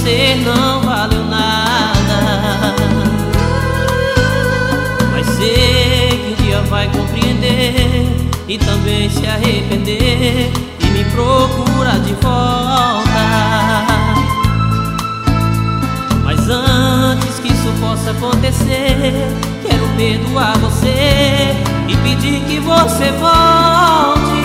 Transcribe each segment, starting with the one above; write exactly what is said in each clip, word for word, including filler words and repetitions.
você não valeu nada. Mas sei que um dia vai compreender e também se arrepender e me procurar de volta. Mas antes que isso possa acontecer, quero perdoar você e pedir que você volte.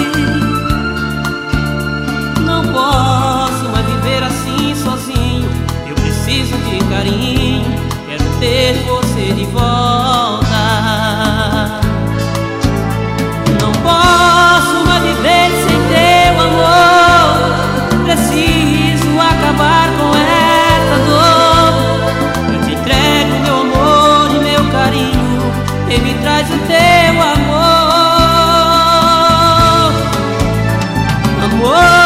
Não posso mais viver assim sozinho, eu preciso de carinho, quero ter você de volta. Não posso mais viver sem teu amor, preciso acabar com essa dor. Eu te entrego meu amor e meu carinho, e me traz o teu amor. Amor.